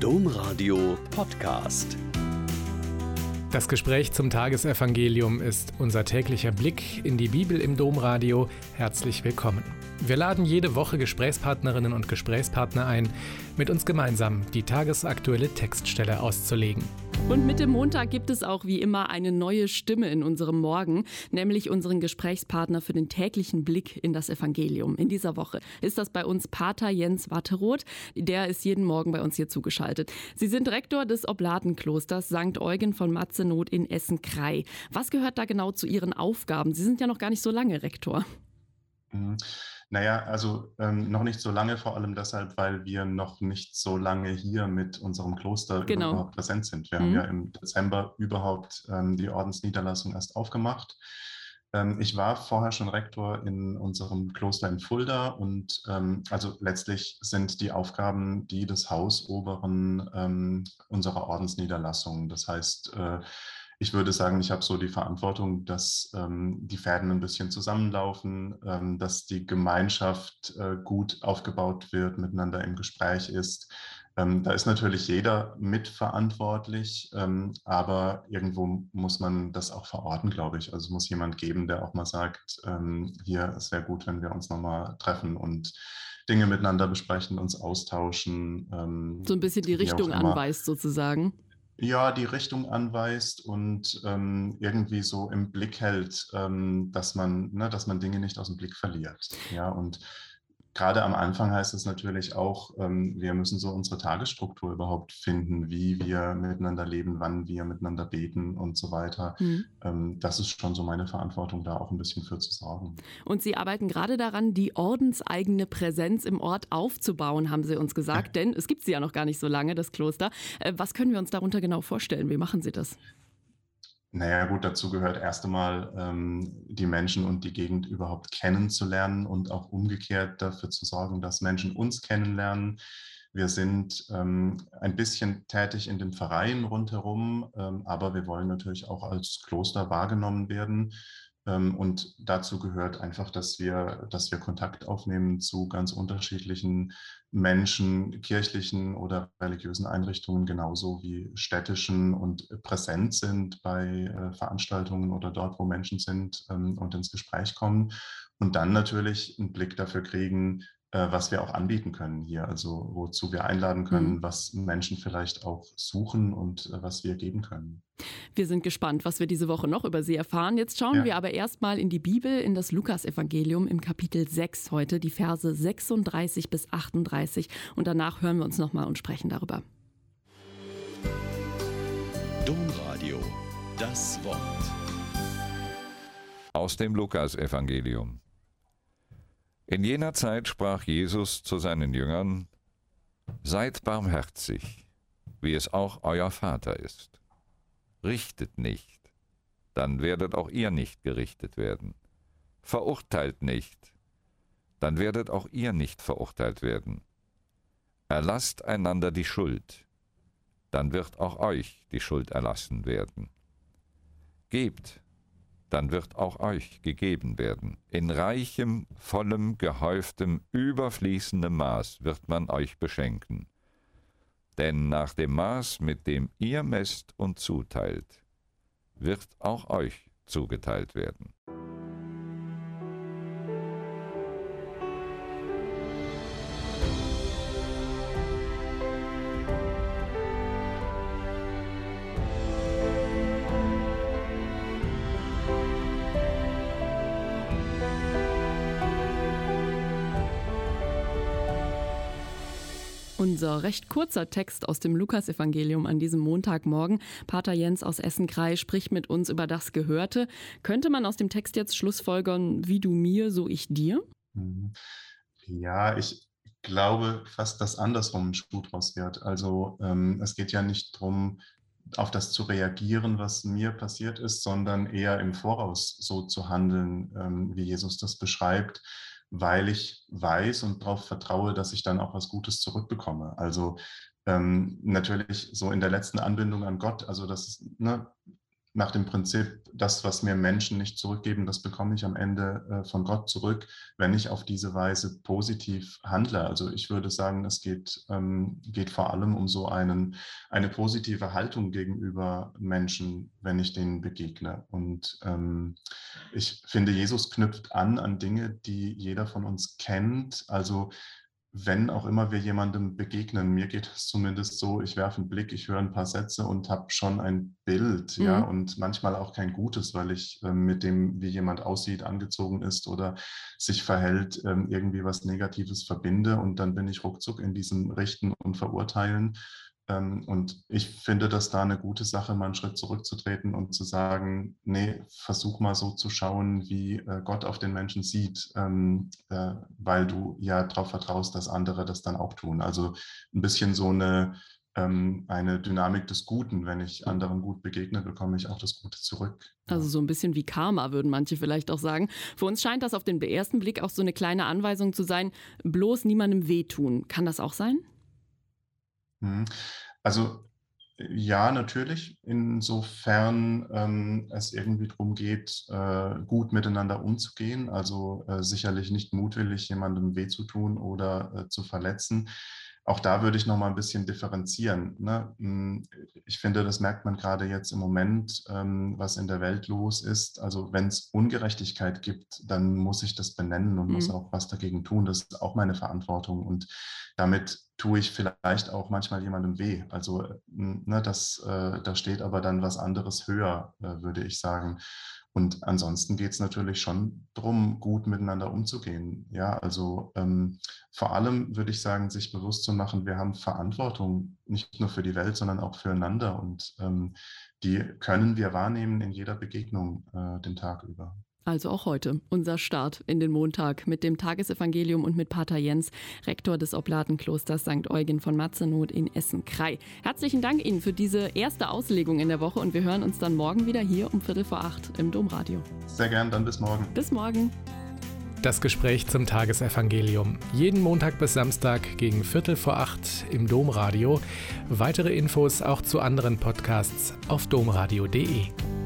Domradio Podcast. Das Gespräch zum Tagesevangelium ist unser täglicher Blick in die Bibel im Domradio. Herzlich willkommen. Wir laden jede Woche Gesprächspartnerinnen und Gesprächspartner ein, mit uns gemeinsam die tagesaktuelle Textstelle auszulegen. Und mit dem Montag gibt es auch wie immer eine neue Stimme in unserem Morgen, nämlich unseren Gesprächspartner für den täglichen Blick in das Evangelium. In dieser Woche ist das bei uns Pater Jens Watteroth. Der ist jeden Morgen bei uns hier zugeschaltet. Sie sind Rektor des Oblatenklosters St. Eugen von Matzenoth in Essen-Krei. Was gehört da genau zu Ihren Aufgaben? Sie sind ja noch gar nicht so lange Rektor. Naja, also noch nicht so lange, vor allem deshalb, weil wir noch nicht so lange hier mit unserem Kloster überhaupt präsent sind. Wir haben ja im Dezember überhaupt die Ordensniederlassung erst aufgemacht. Ich war vorher schon Rektor in unserem Kloster in Fulda und also letztlich sind die Aufgaben die des Hausoberen unserer Ordensniederlassung. Das heißt, ich würde sagen, ich habe so die Verantwortung, dass die Fäden ein bisschen zusammenlaufen, dass die Gemeinschaft gut aufgebaut wird, miteinander im Gespräch ist. Da ist natürlich jeder mitverantwortlich, aber irgendwo muss man das auch verorten, glaube ich. Also es muss jemand geben, der auch mal sagt, hier, es wäre gut, wenn wir uns nochmal treffen und Dinge miteinander besprechen, uns austauschen. So ein bisschen die Richtung anweist sozusagen. Ja, die Richtung anweist und irgendwie so im Blick hält, dass man Dinge nicht aus dem Blick verliert. Ja, und gerade am Anfang heißt es natürlich auch, wir müssen so unsere Tagesstruktur überhaupt finden, wie wir miteinander leben, wann wir miteinander beten und so weiter. Das ist schon so meine Verantwortung, da auch ein bisschen für zu sorgen. Und Sie arbeiten gerade daran, die ordenseigene Präsenz im Ort aufzubauen, haben Sie uns gesagt, denn es gibt sie ja noch gar nicht so lange, das Kloster. Was können wir uns darunter genau vorstellen? Wie machen Sie das? Naja gut, dazu gehört erst einmal die Menschen und die Gegend überhaupt kennenzulernen und auch umgekehrt dafür zu sorgen, dass Menschen uns kennenlernen. Wir sind ein bisschen tätig in den Vereinen rundherum, aber wir wollen natürlich auch als Kloster wahrgenommen werden. Und dazu gehört einfach, dass wir Kontakt aufnehmen zu ganz unterschiedlichen Menschen, kirchlichen oder religiösen Einrichtungen, genauso wie städtischen und präsent sind bei Veranstaltungen oder dort, wo Menschen sind und ins Gespräch kommen. Und dann natürlich einen Blick dafür kriegen, was wir auch anbieten können hier, also wozu wir einladen können, was Menschen vielleicht auch suchen und was wir geben können. Wir sind gespannt, was wir diese Woche noch über Sie erfahren. Jetzt schauen wir aber erstmal in die Bibel, in das Lukasevangelium im Kapitel 6 heute, die Verse 36 bis 38. Und danach hören wir uns nochmal und sprechen darüber. Domradio, das Wort. Aus dem Lukasevangelium. In jener Zeit sprach Jesus zu seinen Jüngern: Seid barmherzig, wie es auch euer Vater ist. Richtet nicht, dann werdet auch ihr nicht gerichtet werden. Verurteilt nicht, dann werdet auch ihr nicht verurteilt werden. Erlasst einander die Schuld, dann wird auch euch die Schuld erlassen werden. Gebt, dann wird auch euch gegeben werden. In reichem, vollem, gehäuftem, überfließendem Maß wird man euch beschenken. Denn nach dem Maß, mit dem ihr messt und zuteilt, wird auch euch zugeteilt werden. Unser recht kurzer Text aus dem Lukasevangelium an diesem Montagmorgen. Pater Jens aus Essen-Krei spricht mit uns über das Gehörte. Könnte man aus dem Text jetzt schlussfolgern, wie du mir, so ich dir? Ja, ich glaube fast, dass andersrum ein Schuh draus wird. Also es geht ja nicht darum, auf das zu reagieren, was mir passiert ist, sondern eher im Voraus so zu handeln, wie Jesus das beschreibt, weil ich weiß und darauf vertraue, dass ich dann auch was Gutes zurückbekomme. Also natürlich so in der letzten Anbindung an Gott, also das ist, nach dem Prinzip, das, was mir Menschen nicht zurückgeben, das bekomme ich am Ende von Gott zurück, wenn ich auf diese Weise positiv handle. Also ich würde sagen, es geht vor allem um so eine positive Haltung gegenüber Menschen, wenn ich denen begegne. Und ich finde, Jesus knüpft an Dinge, die jeder von uns kennt. Also wenn auch immer wir jemandem begegnen, mir geht es zumindest so, ich werfe einen Blick, ich höre ein paar Sätze und habe schon ein Bild, ja, und manchmal auch kein gutes, weil ich mit dem, wie jemand aussieht, angezogen ist oder sich verhält, irgendwie was Negatives verbinde, und dann bin ich ruckzuck in diesem Richten und Verurteilen. Und ich finde das da eine gute Sache, mal einen Schritt zurückzutreten und zu sagen, nee, versuch mal so zu schauen, wie Gott auf den Menschen sieht, weil du ja darauf vertraust, dass andere das dann auch tun. Also ein bisschen so eine Dynamik des Guten. Wenn ich anderen gut begegne, bekomme ich auch das Gute zurück. Also so ein bisschen wie Karma, würden manche vielleicht auch sagen. Für uns scheint das auf den ersten Blick auch so eine kleine Anweisung zu sein, bloß niemandem wehtun. Kann das auch sein? Also ja, natürlich, insofern es irgendwie darum geht, gut miteinander umzugehen, also sicherlich nicht mutwillig jemandem weh zu tun oder zu verletzen. Auch da würde ich noch mal ein bisschen differenzieren, ne? Ich finde, das merkt man gerade jetzt im Moment, was in der Welt los ist. Also wenn es Ungerechtigkeit gibt, dann muss ich das benennen und muss auch was dagegen tun. Das ist auch meine Verantwortung, und damit tue ich vielleicht auch manchmal jemandem weh. Also ne, da steht aber dann was anderes höher, würde ich sagen. Und ansonsten geht es natürlich schon darum, gut miteinander umzugehen. Ja, also vor allem würde ich sagen, sich bewusst zu machen, wir haben Verantwortung nicht nur für die Welt, sondern auch füreinander. Und die können wir wahrnehmen in jeder Begegnung den Tag über. Also auch heute unser Start in den Montag mit dem Tagesevangelium und mit Pater Jens, Rektor des Oblatenklosters St. Eugen von Mazenoth in Essen-Krei. Herzlichen Dank Ihnen für diese erste Auslegung in der Woche, und wir hören uns dann morgen wieder hier um 7:45 im Domradio. Sehr gern, dann bis morgen. Bis morgen. Das Gespräch zum Tagesevangelium. Jeden Montag bis Samstag gegen 7:45 im Domradio. Weitere Infos auch zu anderen Podcasts auf domradio.de.